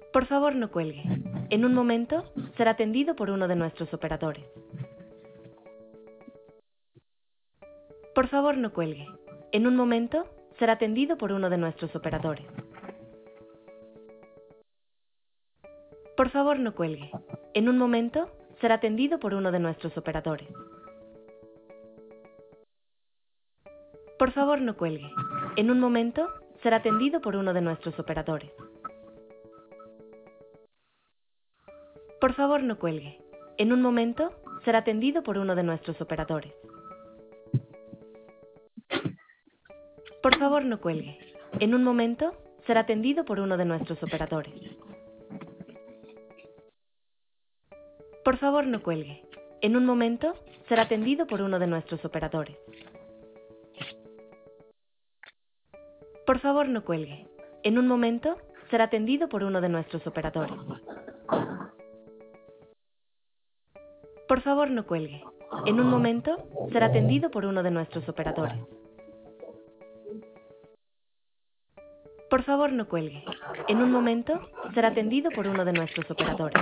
Por favor, no cuelgue. En un momento será atendido por uno de nuestros operadores. Por favor, no cuelgue. En un momento será atendido por uno de nuestros operadores. Por favor, no cuelgue. En un momento será atendido por uno de nuestros operadores. Por favor, no cuelgue. En un momento será atendido por uno de nuestros operadores. Por favor, no cuelgue. En un momento será atendido por uno de nuestros operadores. Por favor, no cuelgue. En un momento será atendido por uno de nuestros operadores. Por favor, no cuelgue. En un momento será atendido por uno de nuestros operadores. Por favor, no cuelgue. En un momento será atendido por uno de nuestros operadores. Por favor, no cuelgue. En un momento será atendido por uno de nuestros operadores. Por favor, no cuelgue. En un momento será atendido por uno de nuestros operadores.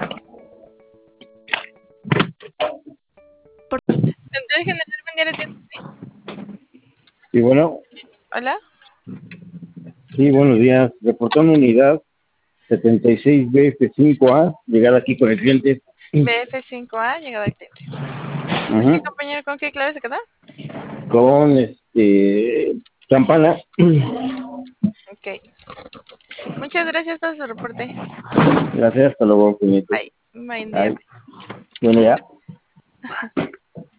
Central General Mundial atiende. Sí, bueno, Hola. sí, buenos días. Reportó una unidad 76BF5A, llegar aquí con el cliente. BF5A, llegado al cliente. Ajá. Compañero, ¿con qué clave se queda? Con campana. Ok. Muchas gracias por su reporte. Gracias, hasta luego, cliente. Bye. Bye. Ay, bueno, ya.